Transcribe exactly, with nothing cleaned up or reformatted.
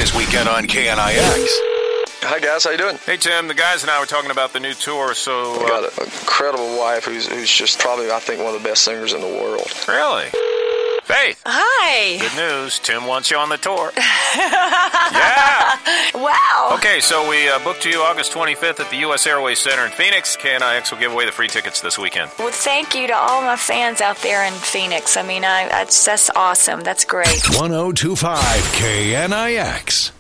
this weekend on K N I X. Hi guys, how you doing? Hey Tim, the guys and I were talking about the new tour, so... I got an incredible wife who's who's just probably, I think, one of the best singers in the world. Really? Faith. Hi. Good news. Tim wants you on the tour. Yeah. Wow. Okay, so we uh, booked you August twenty-fifth at the U S Airways Center in Phoenix. K N I X will give away the free tickets this weekend. Well, thank you to all my fans out there in Phoenix. I mean, I, that's, that's awesome. That's great. one oh two point five K N I X.